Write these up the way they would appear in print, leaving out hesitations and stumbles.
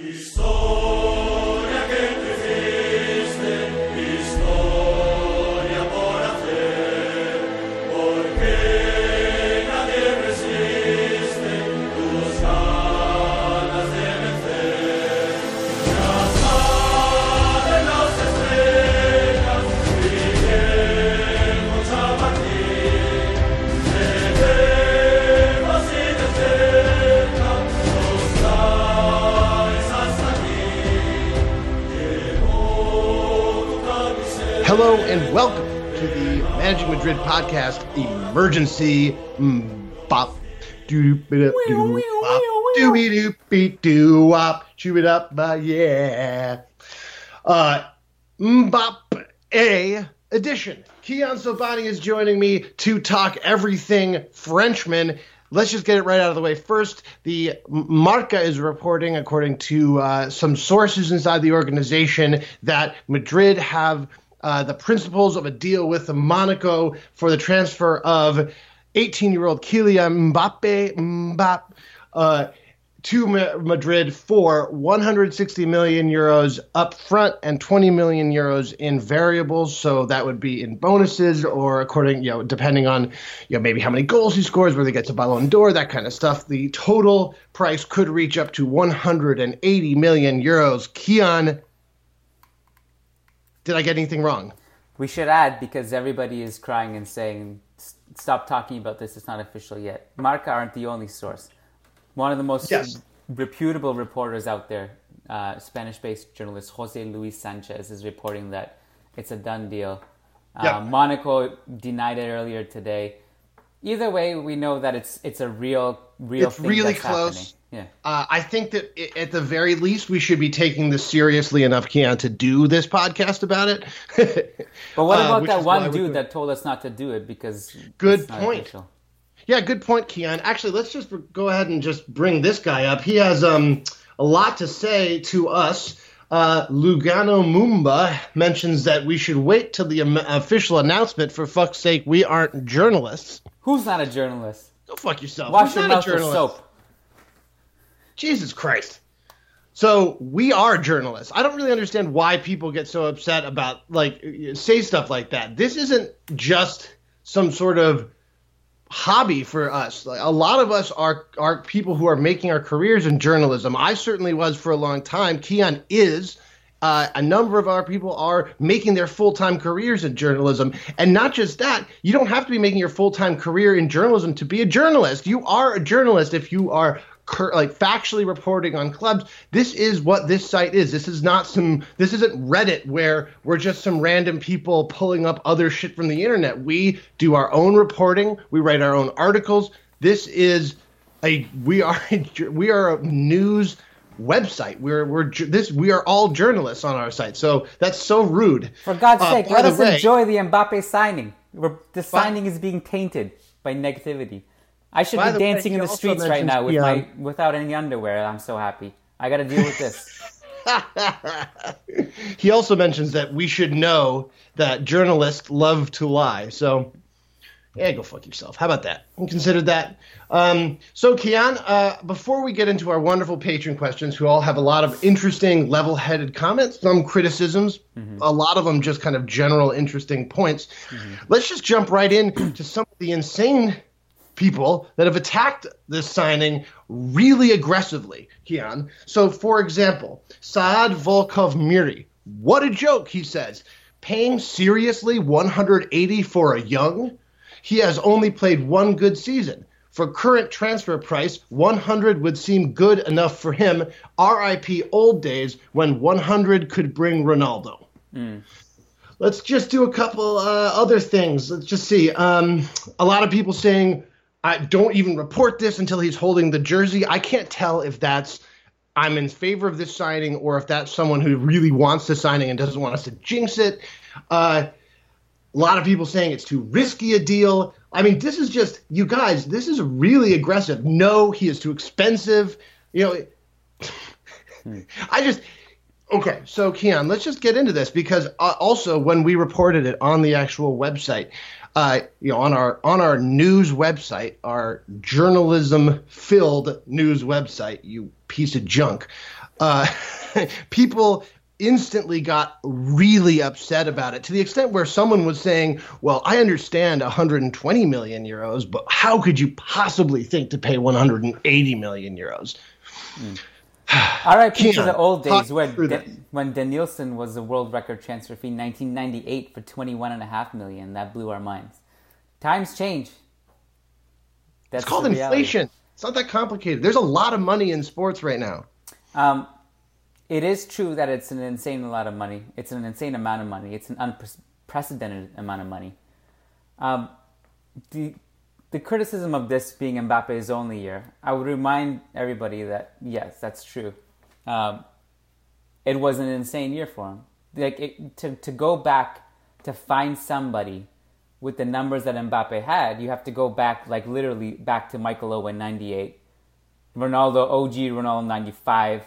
Hello and welcome to the Managing Madrid podcast emergency bop doobie-doop-be-doo-wop chew it up yeah Mbappe edition. Kiyan Sobhani is joining me to talk everything Frenchman. Let's just get it right out of the way. First, the Marca is reporting, according to some sources inside the organization, that Madrid have the principles of a deal with Monaco for the transfer of 18-year-old Kylian Mbappe to Madrid for 160 million euros up front and 20 million euros in variables. So that would be in bonuses or according, depending on, maybe how many goals he scores, whether he gets a Ballon d'Or, that kind of stuff. The total price could reach up to 180 million euros. Kiyan, did I get anything wrong? We should add, because everybody is crying and saying, stop talking about this, it's not official yet. Marca aren't the only source. One of the most reputable reporters out there, Spanish-based journalist Jose Luis Sanchez, is reporting that it's a done deal. Monaco denied it earlier today. Either way, we know that it's a real it's thing really that's close. Happening. Yeah. I think that at the very least, we should be taking this seriously enough, Kiyan, to do this podcast about it. But what about that one dude that told us not to do it because good point. Official? Yeah, good point, Kiyan. Actually, let's just go ahead and just bring this guy up. He has a lot to say to us. Lugano Mumba mentions that we should wait till the official announcement. For fuck's sake, we aren't journalists. Who's not a journalist? Go fuck yourself. Wash your mouth with soap. Jesus Christ. So we are journalists. I don't really understand why people get so upset about, say stuff like that. This isn't just some sort of hobby for us. A lot of us are people who are making our careers in journalism. I certainly was for a long time. Kiyan is. A number of our people are making their full-time careers in journalism. And not just that, you don't have to be making your full-time career in journalism to be a journalist. You are a journalist if you are factually reporting on clubs. This is what this site is. This isn't Reddit where we're just some random people pulling up other shit from the internet. We do our own reporting. We write our own articles. We are a news website. We are all journalists on our site. So that's so rude. For God's sake, let us enjoy the Mbappe signing. The signing is being tainted by negativity. I should be dancing in the streets right now without any underwear. I'm so happy. I got to deal with this. He also mentions that we should know that journalists love to lie. So, yeah, go fuck yourself. How about that? You considered that? So, Kiyan, before we get into our wonderful patron questions, who all have a lot of interesting, level-headed comments, some criticisms, a lot of them just kind of general, interesting points, let's just jump right into some of the insane people that have attacked this signing really aggressively, Kiyan. So, for example, Saad Volkov-Miri, what a joke, he says. Paying seriously 180 for a young? He has only played one good season. For current transfer price, 100 would seem good enough for him. RIP old days when 100 could bring Ronaldo. Let's just do a couple other things. Let's just see. A lot of people saying, don't even report this until he's holding the jersey. I can't tell if I'm in favor of this signing or if that's someone who really wants the signing and doesn't want us to jinx it. A lot of people saying it's too risky a deal. I mean, this is just, you guys, this is really aggressive. No, he is too expensive. Okay, so Kiyan, let's just get into this because also when we reported it on the actual website, on our news website, our journalism-filled news website, you piece of junk, uh, people instantly got really upset about it, to the extent where someone was saying, well, I understand 120 million euros, but how could you possibly think to pay 180 million euros? RIP to the old days when Danielson was the world record transfer fee in 1998 for 21.5 million. That blew our minds. Times change. It's called inflation. It's not that complicated. There's a lot of money in sports right now. It is true that it's an insane amount of money. It's an insane amount of money. It's an unprecedented amount of money. The criticism of this being Mbappe's only year, I would remind everybody that, yes, that's true. It was an insane year for him. To go back to find somebody with the numbers that Mbappe had, you have to go back, literally back to Michael Owen, 98, Ronaldo, OG Ronaldo, 95,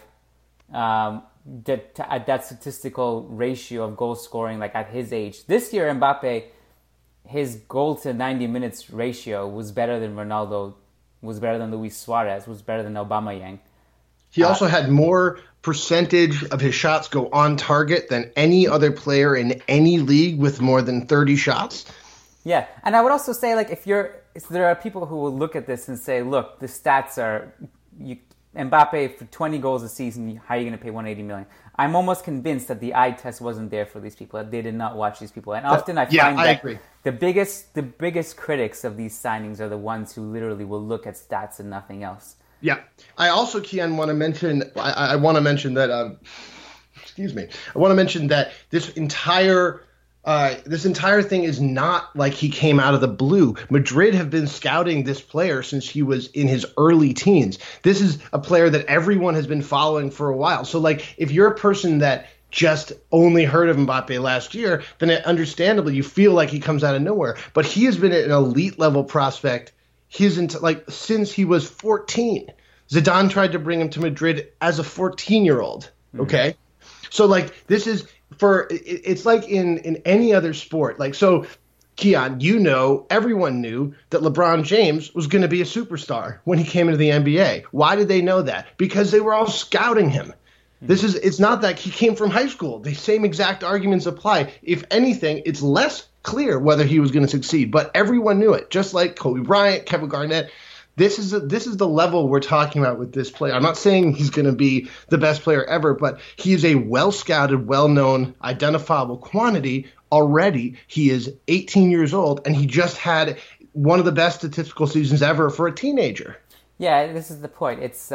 at that statistical ratio of goal scoring, at his age. This year, Mbappe, his goal to 90 minutes ratio was better than Ronaldo, was better than Luis Suarez, was better than Aubameyang. He also had more percentage of his shots go on target than any other player in any league with more than 30 shots. Yeah, and I would also say, if there are people who will look at this and say, look, the stats are, Mbappe for 20 goals a season, how are you going to pay 180 million? I'm almost convinced that the eye test wasn't there for these people, that they did not watch these people. And often I find that agree. The biggest critics of these signings are the ones who literally will look at stats and nothing else. Yeah. I also, Kiyan, want to mention, I want to mention that, excuse me, I want to mention that this entire thing is not like he came out of the blue. Madrid have been scouting this player since he was in his early teens. This is a player that everyone has been following for a while. So, if you're a person that just only heard of Mbappe last year, then understandably you feel like he comes out of nowhere. But he has been an elite level prospect since he was 14. Zidane tried to bring him to Madrid as a 14-year-old. Okay, so this is. It's like in any other sport. So, Kiyan, everyone knew that LeBron James was going to be a superstar when he came into the NBA. Why did they know that? Because they were all scouting him. It's not that he came from high school. The same exact arguments apply. If anything, it's less clear whether he was going to succeed, but everyone knew it. Just like Kobe Bryant, Kevin Garnett. This is the level we're talking about with this player. I'm not saying he's going to be the best player ever, but he is a well-scouted, well-known, identifiable quantity already. He is 18 years old, and he just had one of the best statistical seasons ever for a teenager. Yeah, this is the point. It's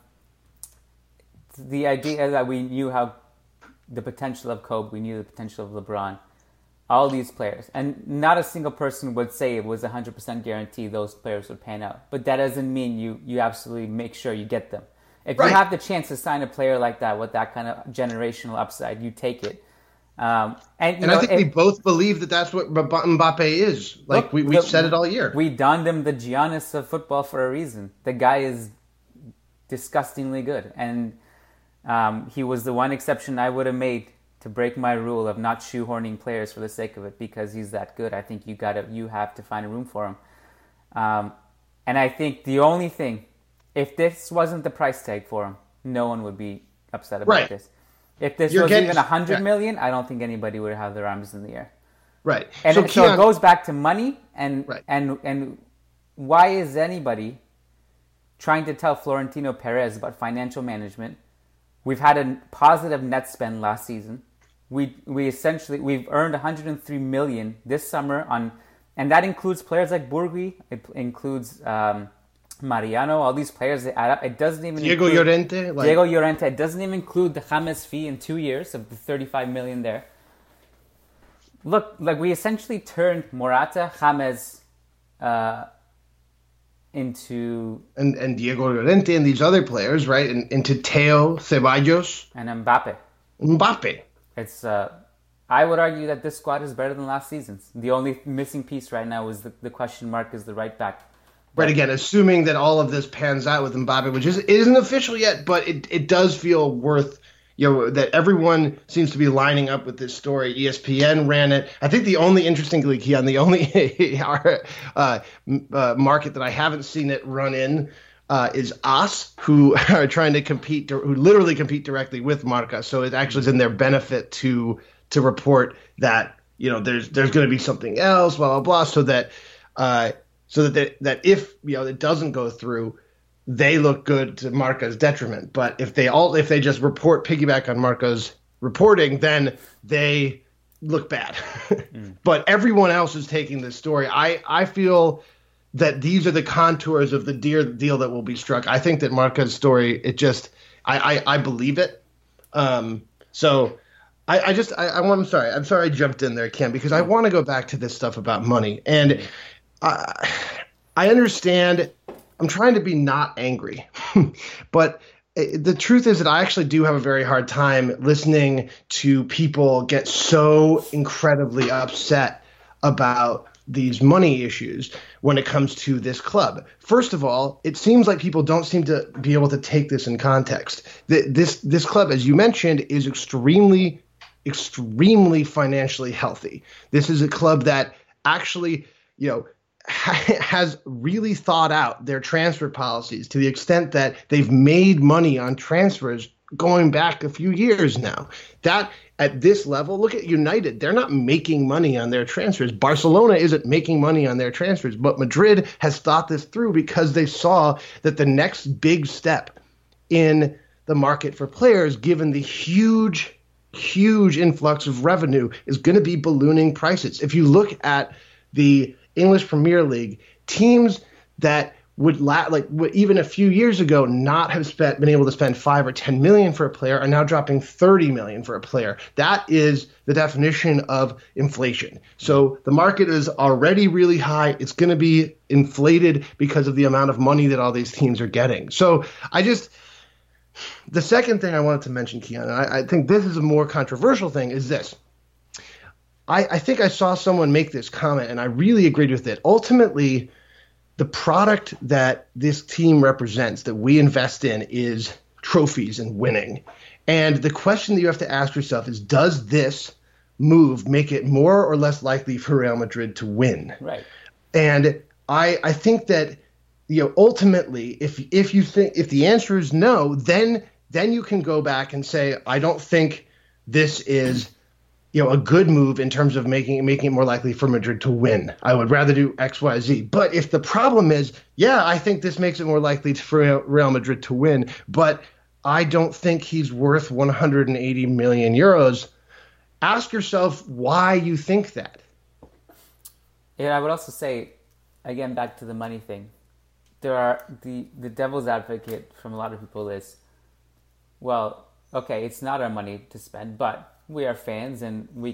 the idea that we knew the potential of Kobe, we knew the potential of LeBron. All these players. And not a single person would say it was 100% guarantee those players would pan out. But that doesn't mean you absolutely make sure you get them. If you have the chance to sign a player like that with that kind of generational upside, you take it. I think we both believe that that's what Mbappe is. We've said it all year. We donned him the Giannis of football for a reason. The guy is disgustingly good. And he was the one exception I would have made to break my rule of not shoehorning players for the sake of it, because he's that good. I think you have to find a room for him. And I think the only thing, if this wasn't the price tag for him, no one would be upset about this. If this was even 100 million, I don't think anybody would have their arms in the air. Right. And so it goes back to money and why is anybody trying to tell Florentino Perez about financial management? We've had a positive net spend last season. We've earned 103 million this summer and that includes players like Burgui. It includes Mariano. All these players that add up. It doesn't even Diego Llorente. It doesn't even include the James fee in 2 years of the 35 million there. Look, we essentially turned Morata, James into and Diego Llorente and these other players, right? Into Theo, Ceballos, and Mbappe. It's I would argue that this squad is better than last season's. The only missing piece right now is the question mark is the right back. Right, again, assuming that all of this pans out with Mbappe, which isn't official yet, but it does feel worth, that everyone seems to be lining up with this story. ESPN ran it. I think the only, interestingly, Kiyan, the only market that I haven't seen it run in is AS, who are trying to compete, who literally compete directly with Marca. So it actually is in their benefit to report that, there's going to be something else, blah, blah, blah, so that if, it doesn't go through, they look good to Marca's detriment. But if they just piggyback on Marca's reporting, then they look bad. But everyone else is taking this story. I feel that these are the contours of the deal that will be struck. I think that Marca's story, I believe it. So I'm sorry I jumped in there, Ken, because I want to go back to this stuff about money. And I understand. I'm trying to be not angry, but the truth is that I actually do have a very hard time listening to people get so incredibly upset about these money issues when it comes to this club. First of all, it seems like people don't seem to be able to take this in context. This club, as you mentioned, is extremely, extremely financially healthy. This is a club that actually, has really thought out their transfer policies to the extent that they've made money on transfers going back a few years now. That at this level, look at United. They're not making money on their transfers. Barcelona isn't making money on their transfers, but Madrid has thought this through because they saw that the next big step in the market for players, given the huge influx of revenue, is going to be ballooning prices. If you look at the English Premier League, teams that would even a few years ago not have been able to spend 5 or 10 million for a player are now dropping 30 million for a player. That is the definition of inflation. So the market is already really high. It's going to be inflated because of the amount of money that all these teams are getting. So the second thing I wanted to mention, Keon, and I think this is a more controversial thing, is this. I think I saw someone make this comment, and I really agreed with it. Ultimately, the product that this team represents, that we invest in, is trophies and winning. And the question that you have to ask yourself is, does this move make it more or less likely for Real Madrid to win? Right. And I think that, ultimately, if the answer is no, then you can go back and say, I don't think this is a good move in terms of making it more likely for Madrid to win. I would rather do X, Y, Z. But if the problem is, I think this makes it more likely for Real Madrid to win, but I don't think he's worth 180 million euros, ask yourself why you think that. Yeah, I would also say, again, back to the money thing, there are the devil's advocate from a lot of people is, well, okay, it's not our money to spend, but we are fans, and we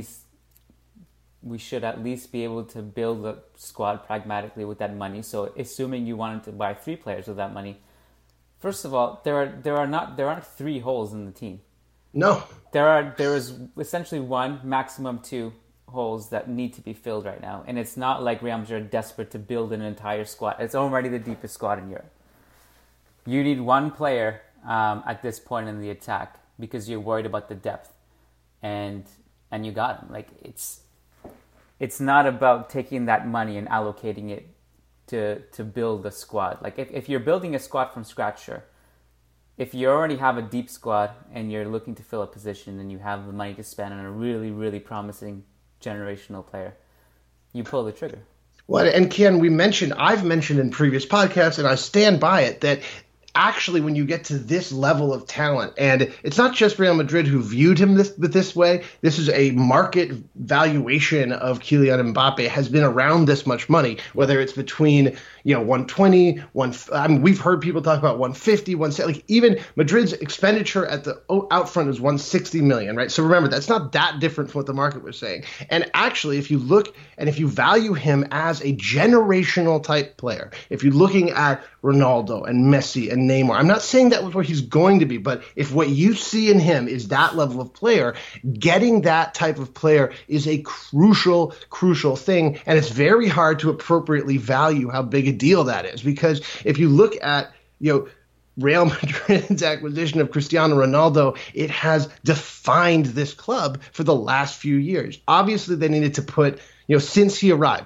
should at least be able to build a squad pragmatically with that money. So assuming you wanted to buy 3 players with that money, first of all, there aren't 3 holes in the team. No. There is essentially 1, maximum 2 holes that need to be filled right now. And it's not like Real Madrid are desperate to build an entire squad. It's already the deepest squad in Europe. You need 1 player at this point in the attack because you're worried about the depth. And you got him. Like, it's not about taking that money and allocating it to build a squad. Like, if you're building a squad from scratch, sure. If you already have a deep squad and you're looking to fill a position and you have the money to spend on a really, really promising generational player, you pull the trigger. Well, and Ken, I've mentioned in previous podcasts, and I stand by it, that actually, when you get to this level of talent, and it's not just Real Madrid who viewed him this way, this is a market valuation of Kylian Mbappe has been around this much money, whether it's between 120, we've heard people talk about 150, 170, like even Madrid's expenditure at the out front is 160 million, right? So remember, that's not that different from what the market was saying. And actually, if you look and if you value him as a generational type player, if you're looking at Ronaldo and Messi and Neymar, I'm not saying that was what he's going to be, but if what you see in him is that level of player, getting that type of player is a crucial thing. And it's very hard to appropriately value how big a deal that is, because if you look at Real Madrid's acquisition of Cristiano Ronaldo, it has defined this club for the last few years. Obviously, they needed to put since he arrived,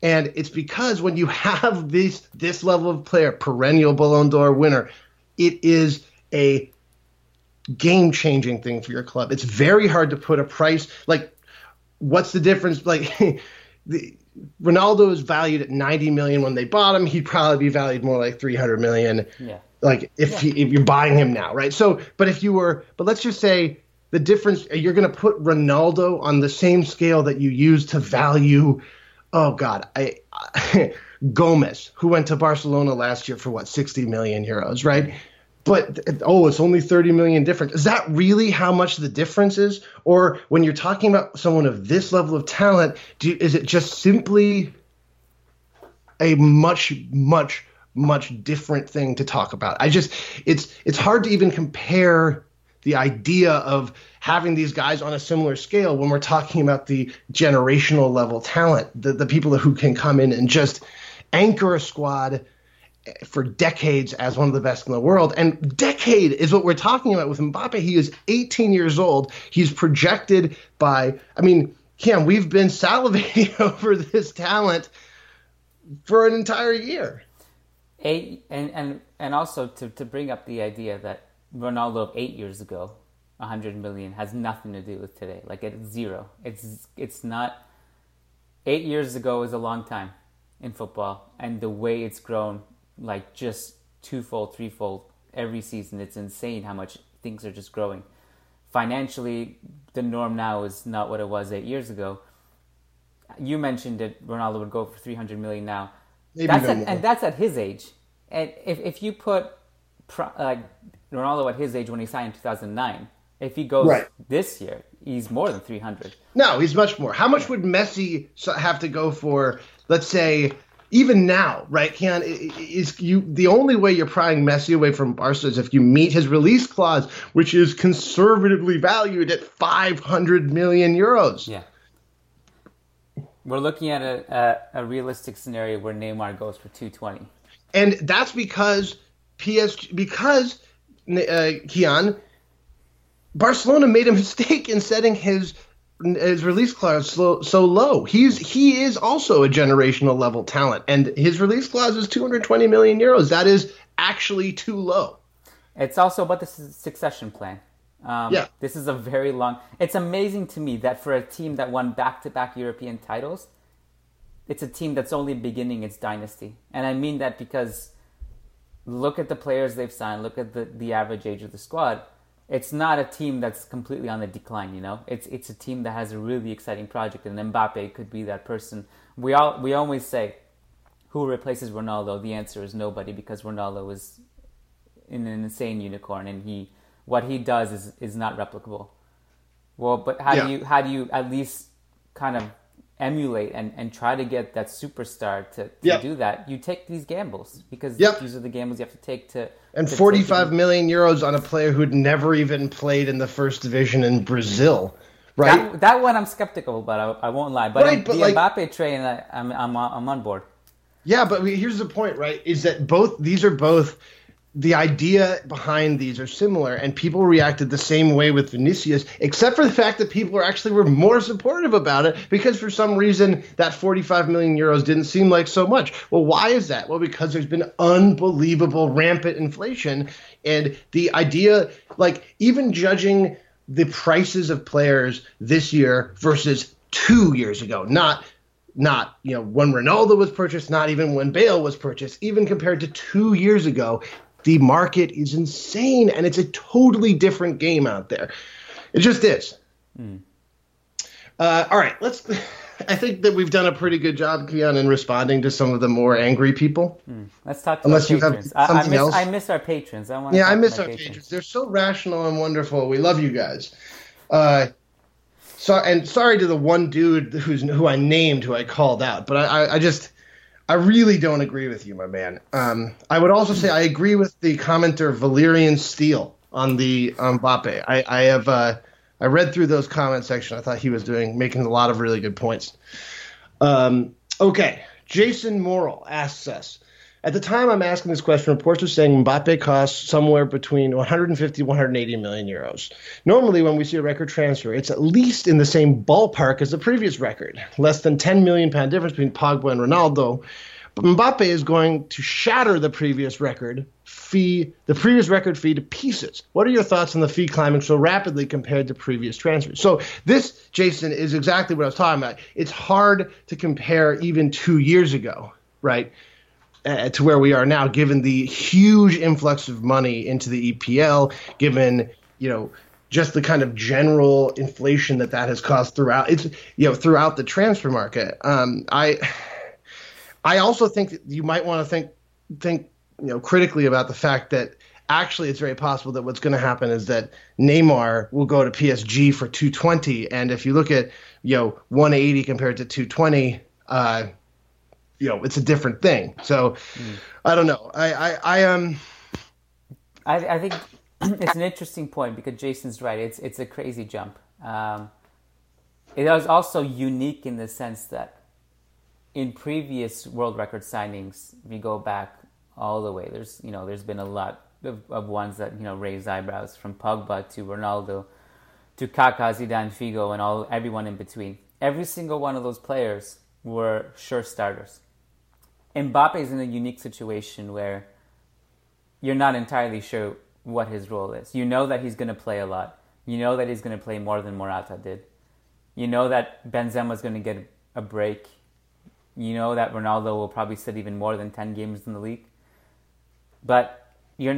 And it's because when you have this level of player, perennial Ballon d'Or winner, it is a game-changing thing for your club. It's very hard to put a price. Like, what's the difference? Like, Ronaldo is valued at 90 million when they bought him. He'd probably be valued more like 300 million. Yeah. Like if you're buying him now, right? So, but let's just say the difference, you're going to put Ronaldo on the same scale that you use to value, Gomez, who went to Barcelona last year for 60 million euros, right? But, it's only 30 million difference. Is that really how much the difference is? Or when you're talking about someone of this level of talent, is it just simply a much, much, much different thing to talk about? It's hard to even compare the idea of having these guys on a similar scale when we're talking about the generational level talent, the people who can come in and just anchor a squad for decades as one of the best in the world. And decade is what we're talking about with Mbappe. He is 18 years old. He's projected Cam, we've been salivating over this talent for an entire year. And also to bring up the idea that Ronaldo of 8 years ago, 100 million, has nothing to do with today. Like, it's zero. It's not. 8 years ago is a long time in football, and the way it's grown, like, just twofold, threefold every season. It's insane how much things are just growing. Financially, the norm now is not what it was 8 years ago. You mentioned that Ronaldo would go for 300 million now. And that's at his age. And if you put Ronaldo at his age when he signed in 2009, if he goes this year, he's more than 300. No, he's much more. How much would Messi have to go for, let's say, even now, right, Kian, the only way you're prying Messi away from Barca is if you meet his release clause, which is conservatively valued at 500 million euros. Yeah. We're looking at a realistic scenario where Neymar goes for 220. And that's because Kian, Barcelona made a mistake in setting his release clause so low. He is also a generational level talent, and his release clause is 220 million euros. That is actually too low. It's also about the succession plan. This is a very long. It's amazing to me that for a team that won back-to-back European titles, it's a team that's only beginning its dynasty. And I mean that because look at the players they've signed. Look at the average age of the squad. It's not a team that's completely on the decline, you know. It's a team that has a really exciting project, and Mbappe could be that person. We always say, who replaces Ronaldo? The answer is nobody, because Ronaldo is an insane unicorn, and what he does is not replicable. Well, but how do you at least kind of emulate and try to get that superstar to do that? You take these gambles, because these are the gambles you have to take to. And 45 million euros on a player who'd never even played in the first division in Brazil, right? That one I'm skeptical about. I won't lie. But the Mbappe train, I'm on board. Yeah, but here's the point, right? Is that these are both. The idea behind these are similar, and people reacted the same way with Vinicius, except for the fact that people were more supportive about it, because for some reason that 45 million euros didn't seem like so much. Well, why is that? Well, because there's been unbelievable rampant inflation, and the idea, like, even judging the prices of players this year versus 2 years ago, not when Ronaldo was purchased, not even when Bale was purchased, even compared to 2 years ago, the market is insane, and it's a totally different game out there. It just is. All right, I think that we've done a pretty good job, Kian, in responding to some of the more angry people. Let's talk to our patrons. I miss our patrons. I miss our patrons. They're so rational and wonderful. We love you guys. And sorry to the one dude who I named, who I called out, but I really don't agree with you, my man. I would also say I agree with the commenter Valerian Steele on the Mbappe. I read through those comment section. I thought he was making a lot of really good points. Okay, Jason Morrill asks us, At the time I'm asking this question, reports are saying Mbappe costs somewhere between 150 and 180 million euros. Normally, when we see a record transfer, it's at least in the same ballpark as the previous record, less than 10 million pound difference between Pogba and Ronaldo. But Mbappe is going to shatter the previous record fee to pieces. What are your thoughts on the fee climbing so rapidly compared to previous transfers? So this, Jason, is exactly what I was talking about. It's hard to compare even 2 years ago, right, to where we are now, given the huge influx of money into the EPL, given, just the kind of general inflation that has caused throughout the transfer market. I also think that you might want to think critically about the fact that actually it's very possible that what's going to happen is that Neymar will go to PSG for 220, and if you look at 180 compared to 220, it's a different thing. So I don't know. I think it's an interesting point because Jason's right. It's a crazy jump. It was also unique in the sense that in previous world record signings, we go back all the way. There's been a lot of ones that raise eyebrows, from Pogba to Ronaldo to Kaká, Zidane, Figo, and everyone in between. Every single one of those players were sure starters. Mbappe is in a unique situation where you're not entirely sure what his role is. You know that he's going to play a lot. You know that he's going to play more than Morata did. You know that Benzema's going to get a break. You know that Ronaldo will probably sit even more than 10 games in the league. But you're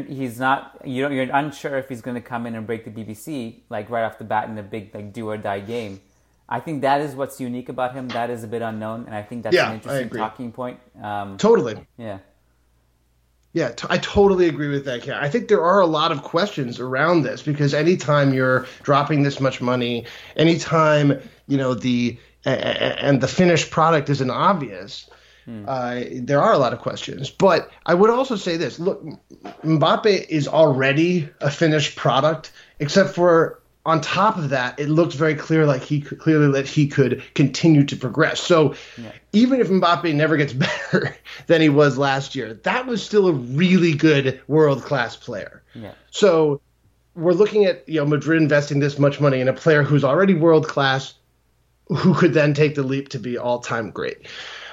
unsure if he's going to come in and break the BBC right off the bat in a big do or die game. I think that is what's unique about him. That is a bit unknown, and I think that's an interesting talking point. Totally. Yeah. Yeah, I totally agree with that, Ken. I think there are a lot of questions around this because anytime you're dropping this much money, anytime the finished product isn't obvious, there are a lot of questions. But I would also say this: look, Mbappe is already a finished product, except for, on top of that, it looks very clear that he could continue to progress. So even if Mbappe never gets better than he was last year, that was still a really good world-class player. Yeah. So we're looking at Madrid investing this much money in a player who's already world-class, who could then take the leap to be all-time great.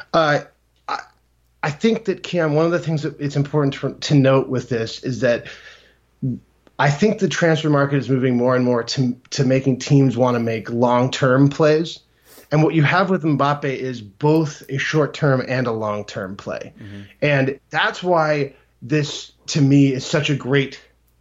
I think that, Kiyan, one of the things that it's important to note with this is that I think the transfer market is moving more and more to making teams want to make long-term plays. And what you have with Mbappe is both a short-term and a long-term play. Mm-hmm. And that's why this, to me, is such a great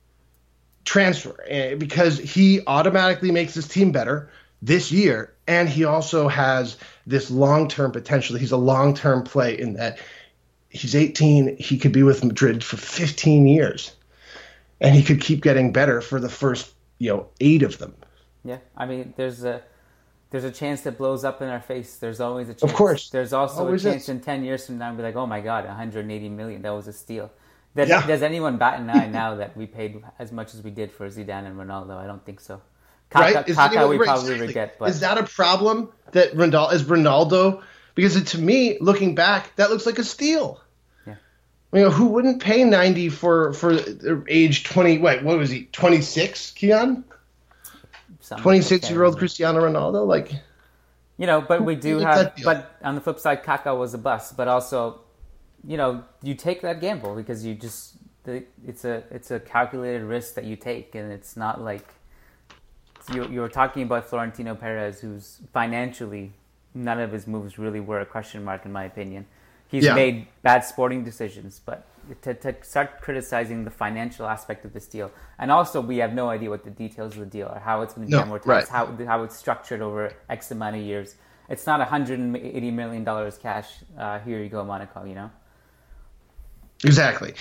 transfer, because he automatically makes his team better this year, and he also has this long-term potential. He's a long-term play in that he's 18. He could be with Madrid for 15 years. And he could keep getting better for the first, 8 of them. Yeah, I mean, there's a chance that blows up in our face. There's always a chance. Of course. There's also always a chance in 10 years from now to be like, oh my God, 180 million, that was a steal. Does anyone bat an eye now that we paid as much as we did for Zidane and Ronaldo? I don't think so. Kaká we probably forget. But is that a problem that Ronaldo? Because to me, looking back, that looks like a steal. Who wouldn't pay 90 for age 20? Wait, what was he? 26, Kiyan? 26-year-old Cristiano Ronaldo, But we do have. But on the flip side, Kaká was a bust. But also, you take that gamble because it's a calculated risk that you take, and it's not like you're talking about Florentino Perez, who's financially none of his moves really were a question mark in my opinion. He's made bad sporting decisions, but to start criticizing the financial aspect of this deal, and also we have no idea what the details of the deal are, how it's going to be amortized, how it's structured over X amount of years. It's not $180 million cash. Here you go, Monaco. Exactly.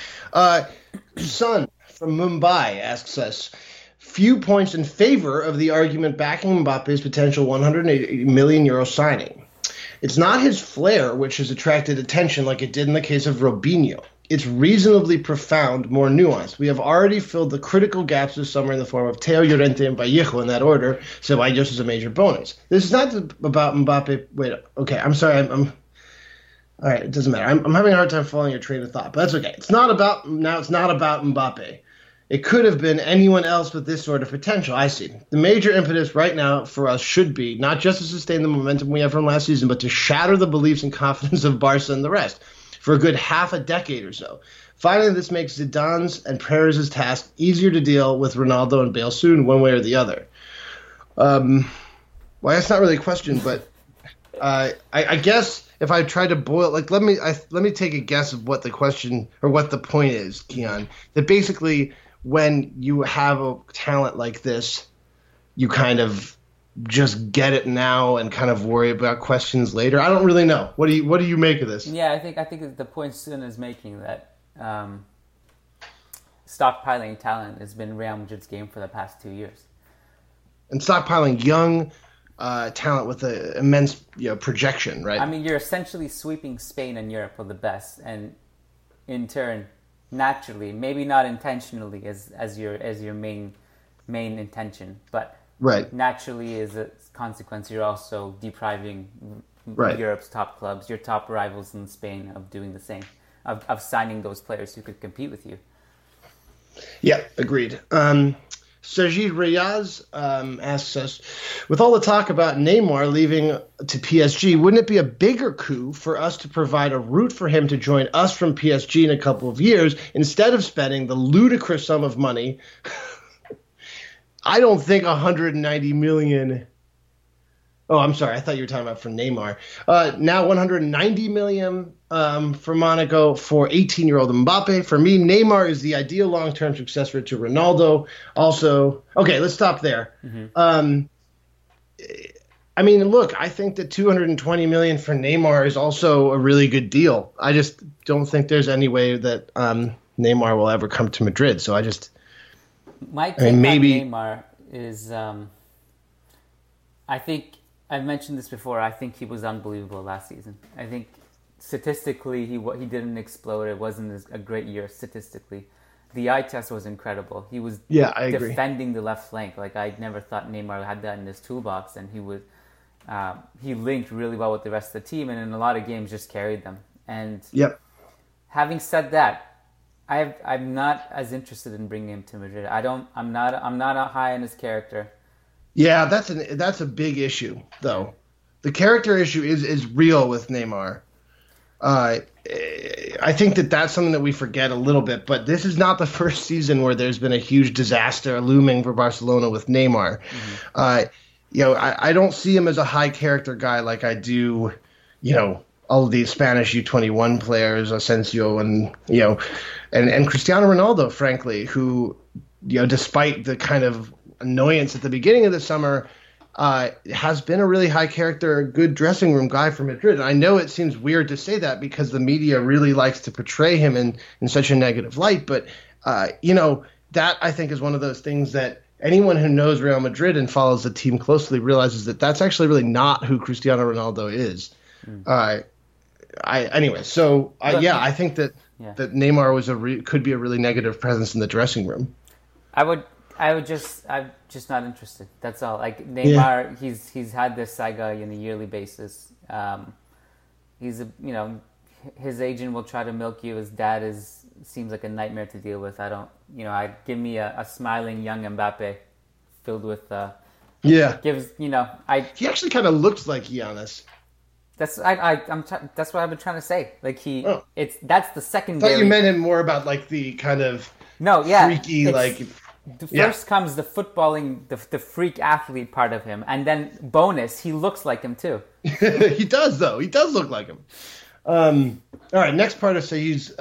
Sun from Mumbai asks us, few points in favor of the argument backing Mbappe's potential 180 million euro signing. It's not his flair which has attracted attention like it did in the case of Robinho. It's reasonably profound, more nuanced. We have already filled the critical gaps this summer in the form of Theo, Llorente, and Vallejo in that order. Ceballos is a major bonus. This is not about Mbappe. Wait, okay, I'm sorry. All right, it doesn't matter. I'm having a hard time following your train of thought, but that's okay. It's not about Mbappe. It could have been anyone else with this sort of potential. I see. The major impetus right now for us should be not just to sustain the momentum we have from last season, but to shatter the beliefs and confidence of Barca and the rest for a good half a decade or so. Finally, this makes Zidane's and Perez's task easier to deal with Ronaldo and Bale soon, one way or the other. Well, that's not really a question, but I guess if I try to boil, like, let me take a guess of what the question or what the point is, Keon. That basically, when you have a talent like this, you kind of just get it now and kind of worry about questions later. I don't really know. What do you make of this? Yeah, I think the point Sun is making that stockpiling talent has been Real Madrid's game for the past 2 years, and stockpiling young talent with an immense projection, right? I mean, you're essentially sweeping Spain and Europe with the best, and in turn, naturally, maybe not intentionally as your main intention, but right. Naturally, as a consequence, you're also depriving Europe's top clubs, your top rivals in Spain, of doing the same, of signing those players who could compete with you. Yeah, agreed. Sajid Reyes asks us, with all the talk about Neymar leaving to PSG, wouldn't it be a bigger coup for us to provide a route for him to join us from PSG in a couple of years instead of spending the ludicrous sum of money? I don't think 190 million. Oh, I'm sorry. I thought you were talking about for Neymar. Now 190 million for Monaco for 18-year-old Mbappe. For me, Neymar is the ideal long-term successor to Ronaldo. Also, okay, let's stop there. Mm-hmm. I mean, look, I think that 220 million for Neymar is also a really good deal. I just don't think there's any way that Neymar will ever come to Madrid. So my take on Neymar is, I think I've mentioned this before. I think he was unbelievable last season. I think statistically he didn't explode. It wasn't a great year statistically. The eye test was incredible. He was defending the left flank. Like, I never thought Neymar had that in his toolbox, and he linked really well with the rest of the team, and in a lot of games just carried them. And having said that, I'm not as interested in bringing him to Madrid. I'm not high on his character. Yeah, that's a big issue, though. The character issue is real with Neymar. I think that's something that we forget a little bit, but this is not the first season where there's been a huge disaster looming for Barcelona with Neymar. Mm-hmm. I don't see him as a high character guy like I do, all of these Spanish U21 players, Asensio and Cristiano Ronaldo, frankly, who, despite the kind of annoyance at the beginning of the summer, has been a really high character, good dressing room guy for Madrid. And I know it seems weird to say that because the media really likes to portray him in such a negative light. But, that I think is one of those things that anyone who knows Real Madrid and follows the team closely realizes that that's actually really not who Cristiano Ronaldo is. I think that Neymar could be a really negative presence in the dressing room. I'm just not interested. That's all. Like, Neymar, he's had this saga on a yearly basis. His agent will try to milk you. His dad seems like a nightmare to deal with. Give me a smiling young Mbappe filled with he actually kind of looks like Giannis. That's that's what I've been trying to say. Like, that's the secondary. I thought you meant him more about like the kind of freaky like. First comes the footballing, the freak athlete part of him, and then bonus, he looks like him too. He does, though. He does look like him. All right, next part of Sajid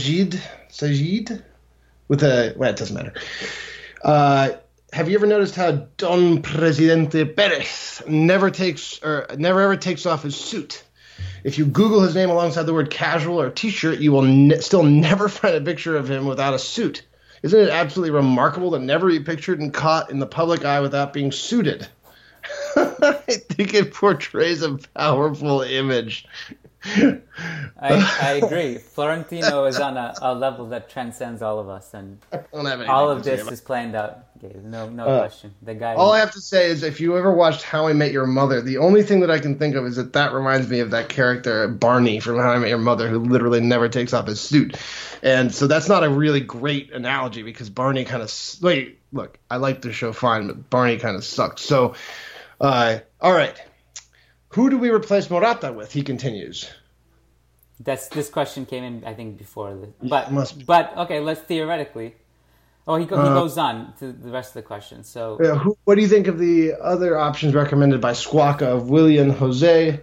with it doesn't matter. Have you ever noticed how Don Presidente Perez never ever takes off his suit? If you Google his name alongside the word casual or t-shirt, you will still never find a picture of him without a suit. Isn't it absolutely remarkable to never be pictured and caught in the public eye without being suited? I think it portrays a powerful image. I agree. Florentino is on a level that transcends all of us, and all of this is planned out. Gabe. No question. The guy. All I have to say is, if you ever watched How I Met Your Mother, the only thing that I can think of is that reminds me of that character Barney from How I Met Your Mother, who literally never takes off his suit. And so that's not a really great analogy because Barney kind of look. I like the show fine, but Barney kind of sucks. So, all right. Who do we replace Morata with? He continues. This question came in, I think, before. But okay, let's theoretically. Oh, he goes on to the rest of the question. So, what do you think of the other options recommended by Squawka of Willian Jose,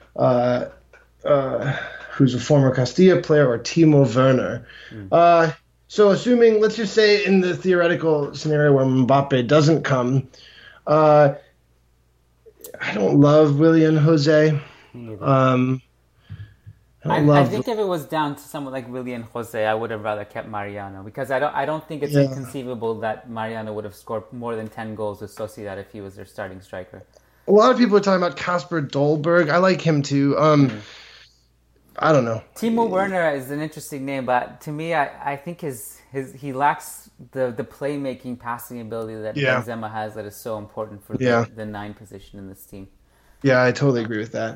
who's a former Castilla player, or Timo Werner? So, assuming, let's just say in the theoretical scenario where Mbappe doesn't come, I don't love Willian Jose. I think if it was down to someone like Willian Jose, I would have rather kept Mariano because I don't think it's inconceivable that Mariano would have scored more than 10 goals with Sociedad if he was their starting striker. A lot of people are talking about Kasper Dolberg. I like him too. I don't know. Timo Werner is an interesting name, but to me, I think he lacks the playmaking, passing ability that Benzema has that is so important for the 9 position in this team. Yeah, I totally agree with that.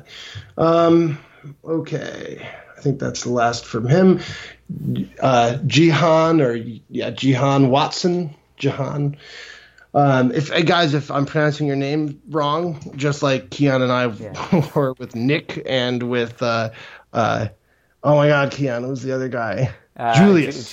Okay, I think that's the last from him. Jihan Watson. If I'm pronouncing your name wrong, just like Kian and I were with Nick and with oh my God, Kian, who's the other guy? Julius.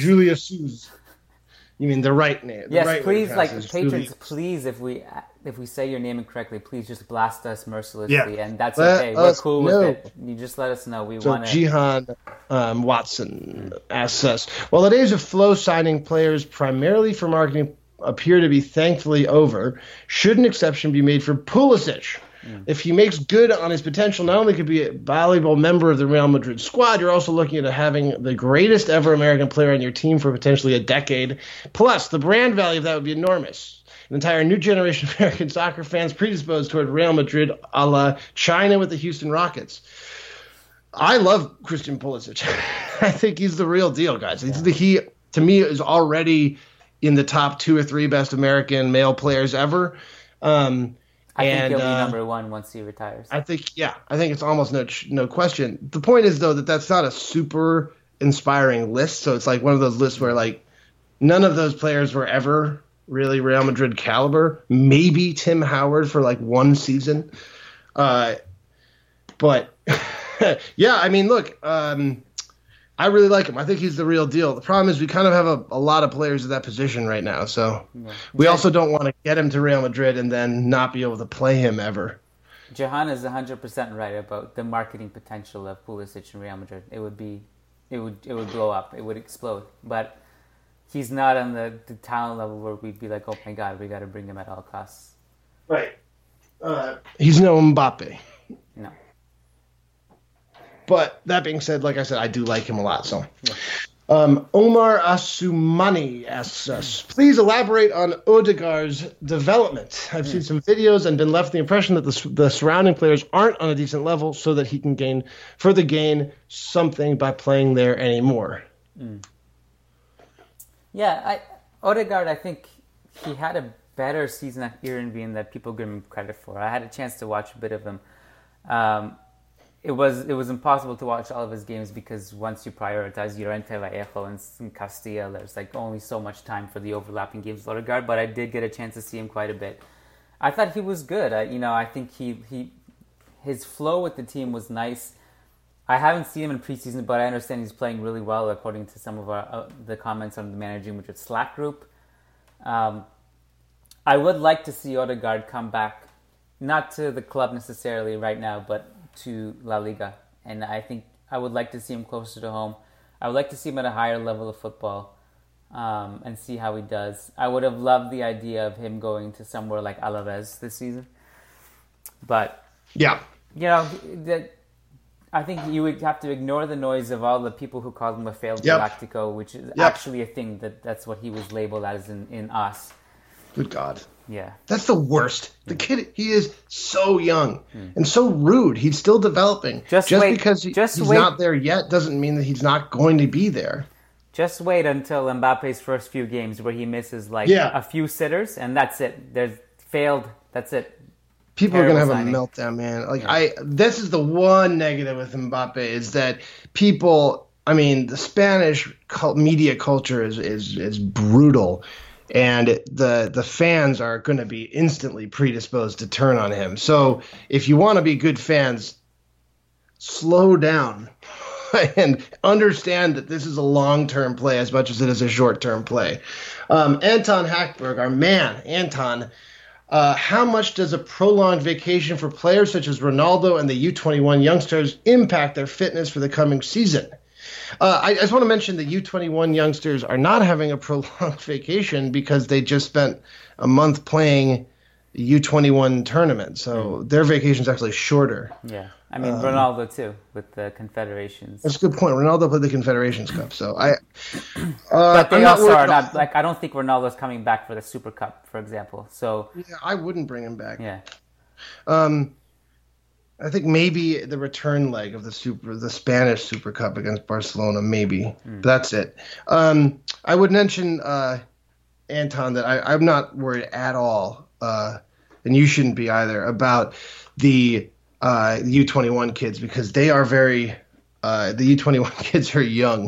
You mean the right name? Yes, please, patrons, Julius. Please, if we say your name incorrectly, please just blast us mercilessly, and that's okay. We're cool with it. You just let us know. Jihan Watson asks us, while the days of flow signing players primarily for marketing appear to be thankfully over, should an exception be made for Pulisic? If he makes good on his potential, not only could be a valuable member of the Real Madrid squad, you're also looking at having the greatest ever American player on your team for potentially a decade. Plus, the brand value of that would be enormous. An entire new generation of American soccer fans predisposed toward Real Madrid a la China with the Houston Rockets. I love Christian Pulisic. I think he's the real deal, guys. He, to me, is already in the top 2 or 3 best American male players ever. I think he'll be number 1 once he retires. I think it's almost no question. The point is, though, that's not a super inspiring list. So it's like one of those lists where like none of those players were ever really Real Madrid caliber. Maybe Tim Howard for like 1 season. But yeah, I mean, look, I really like him. I think he's the real deal. The problem is we kind of have a lot of players at that position right now. So we also don't want to get him to Real Madrid and then not be able to play him ever. Jahan is 100% right about the marketing potential of Pulisic in Real Madrid. It would blow up. It would explode. But he's not on the talent level where we'd be like, oh my God, we got to bring him at all costs. Right. He's no Mbappe. No. But that being said, like I said, I do like him a lot. So, Omar Asumani asks us, please elaborate on Odegaard's development. I've seen some videos and been left the impression that the surrounding players aren't on a decent level, so that he can gain something by playing there anymore. Yeah, Odegaard, I think he had a better season at Irenveen that people give him credit for. I had a chance to watch a bit of him. It was impossible to watch all of his games because once you prioritize Llorente Vallejo and Castilla, there's like only so much time for the overlapping games with Odegaard. But I did get a chance to see him quite a bit. I thought he was good. I think his flow with the team was nice. I haven't seen him in preseason, but I understand he's playing really well according to some of the comments on the Managing Madrid Slack group. I would like to see Odegaard come back, not to the club necessarily right now, but to La Liga, and I think I would like to see him closer to home. I would like to see him at a higher level of football, and see how he does. I would have loved the idea of him going to somewhere like Alaves this season, but I think you would have to ignore the noise of all the people who called him a failed Galactico, which is actually a thing that's what he was labeled as in us. Good God. Yeah. That's the worst. The kid, he is so young and so rude. He's still developing. Just because he's not there yet doesn't mean that he's not going to be there. Just wait until Mbappe's first few games where he misses a few sitters, and that's it. There's failed. That's it. People are going to have a meltdown, man. This is the one negative with Mbappe is that people, the Spanish media culture is brutal. And the fans are going to be instantly predisposed to turn on him. So if you want to be good fans, slow down and understand that this is a long-term play as much as it is a short-term play. Anton Hackberg, our man, Anton, how much does a prolonged vacation for players such as Ronaldo and the U21 youngsters impact their fitness for the coming season? I just want to mention the U21 youngsters are not having a prolonged vacation because they just spent a month playing the U21 tournament. So their vacation is actually shorter. Yeah. Ronaldo too, with the Confederations. That's a good point. Ronaldo played the Confederations Cup. So but they also are not, I don't think Ronaldo's coming back for the Super Cup, for example. So yeah, I wouldn't bring him back. Yeah. I think maybe the return leg of the Spanish Super Cup against Barcelona, maybe. But that's it. I would mention, Anton, that I'm not worried at all, and you shouldn't be either, about the U21 kids because they are the U21 kids are young.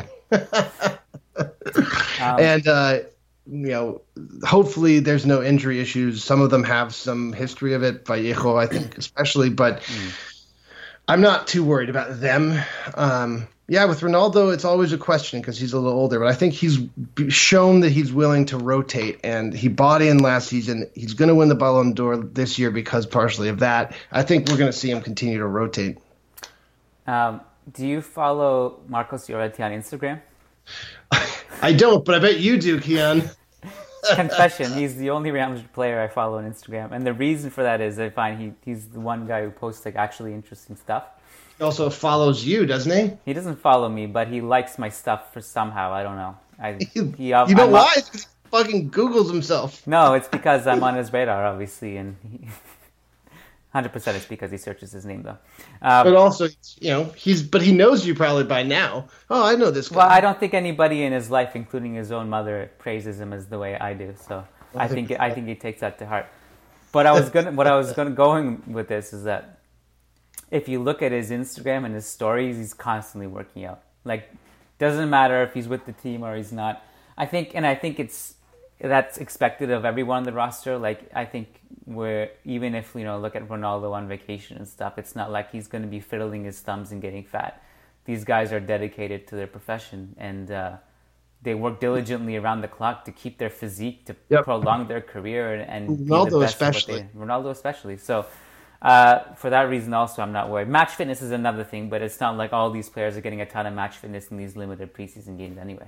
And, hopefully there's no injury issues. Some of them have some history of it, Vallejo, I think, especially, but I'm not too worried about them. With Ronaldo, it's always a question because he's a little older, but I think he's shown that he's willing to rotate, and he bought in last season. He's going to win the Ballon d'Or this year because partially of that. I think we're going to see him continue to rotate. Do you follow Marcos Llorente on Instagram? I don't, but I bet you do, Kian. Confession, he's the only Real Madrid player I follow on Instagram. And the reason for that is I find he's the one guy who posts actually interesting stuff. He also follows you, doesn't he? He doesn't follow me, but he likes my stuff for somehow. I don't know. You know why? It's because he fucking Googles himself. No, it's because I'm on his radar, obviously, and 100% it's because he searches his name, though. But also, he knows you probably by now. Oh, I know this guy. Well, I don't think anybody in his life, including his own mother, praises him as the way I do. So I think he takes that to heart. But what I was going with this is that if you look at his Instagram and his stories, he's constantly working out. Doesn't matter if he's with the team or he's not. I think that's expected of everyone on the roster. I think even if look at Ronaldo on vacation and stuff, it's not like he's going to be fiddling his thumbs and getting fat. These guys are dedicated to their profession, and they work diligently around the clock to keep their physique, to prolong their career, and Ronaldo be the best especially. Ronaldo especially. So for that reason, also, I'm not worried. Match fitness is another thing, but it's not like all these players are getting a ton of match fitness in these limited preseason games anyway.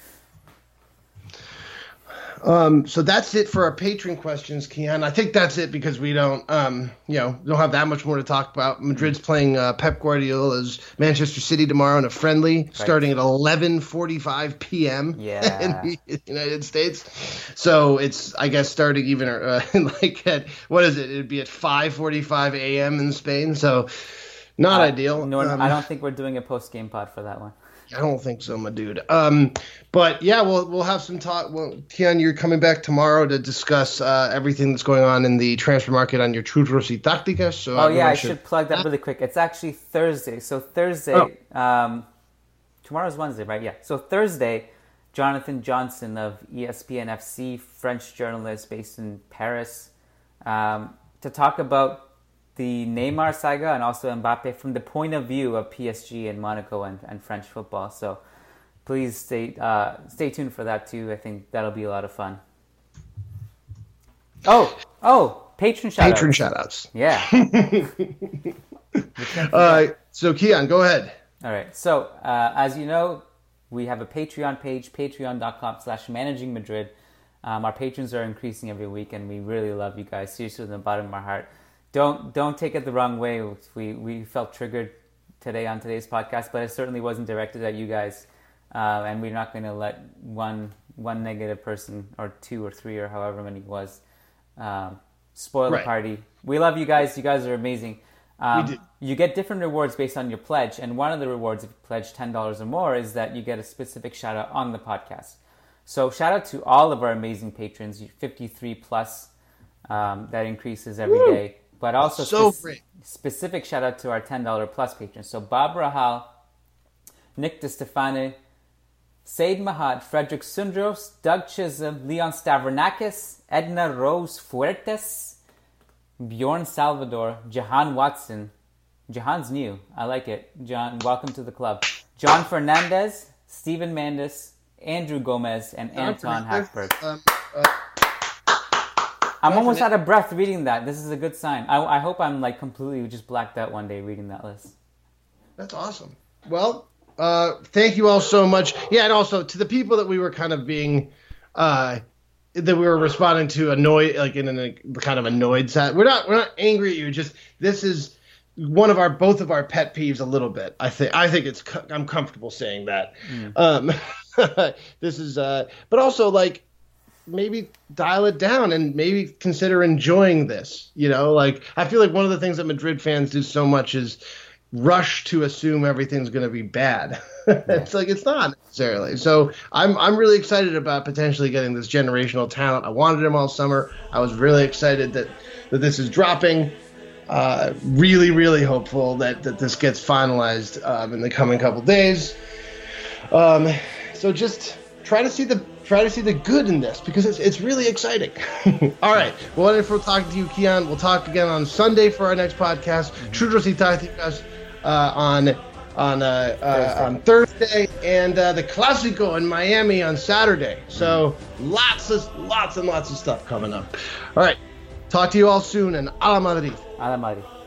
So that's it for our patron questions, Kian. I think that's it because we don't have that much more to talk about. Madrid's playing Pep Guardiola's Manchester City tomorrow in a friendly, starting at 11:45 p.m. in the United States. So it's, I guess, starting even at, what is it? It'd be at 5:45 a.m. in Spain. So not ideal. No, I don't think we're doing a post-game pod for that one. I don't think so, my dude. But yeah, we'll have some talk. Well, Kian, you're coming back tomorrow to discuss everything that's going on in the transfer market on your Churros y Tácticas. So I should plug that really quick. It's actually Thursday. So Thursday, tomorrow's Wednesday, right? Yeah. So Thursday, Jonathan Johnson of ESPN FC, French journalist based in Paris, to talk about the Neymar saga and also Mbappe from the point of view of PSG and Monaco and French football. So please stay tuned for that too. I think that'll be a lot of fun. Patron shoutouts. Yeah. So Kian, go ahead. All right. So as you know, we have a Patreon page, patreon.com/managingmadrid. Our patrons are increasing every week, and we really love you guys. Seriously, from the bottom of our heart. Don't take it the wrong way. We felt triggered today on today's podcast, but it certainly wasn't directed at you guys. And we're not going to let one negative person or two or three or however many it was spoil the party. We love you guys. You guys are amazing. We do. You get different rewards based on your pledge, and one of the rewards if you pledge $10 or more is that you get a specific shout out on the podcast. So shout out to all of our amazing patrons, 53 plus. That increases every day. But also specific shout out to our $10 plus patrons. So Bob Rahal, Nick DeStefane, Said Mahat, Frederick Sundros, Doug Chisholm, Leon Stavronakis, Edna Rose Fuertes, Bjorn Salvador, Jahan Watson. Jahan's new. I like it. John, welcome to the club. John Fernandez, Stephen Mandis, Andrew Gomez, and Anton Hackberg. I'm almost out of breath reading that. This is a good sign. I hope I'm like completely just blacked out one day reading that list. That's awesome. Well, thank you all so much. Yeah, and also to the people that we were kind of being, that we were responding to annoyed, like in a kind of annoyed side. We're not angry at you. Just this is both of our pet peeves a little bit. I think I'm comfortable saying that. This is, but also like, maybe dial it down and maybe consider enjoying this. Like I feel like one of the things that Madrid fans do so much is rush to assume everything's going to be bad. It's like it's not necessarily. So I'm really excited about potentially getting this generational talent. I wanted him all summer. I was really excited that this is dropping. Really, really hopeful that this gets finalized in the coming couple days. So just try to see the good in this because it's really exciting. All right. Well, wonderful talking to you, Kiyan. We'll talk again on Sunday for our next podcast. Trudrosi Tacticas on Thursday, and the Clásico in Miami on Saturday. So lots and lots of stuff coming up. All right. Talk to you all soon, and a la Madrid. A la Madrid.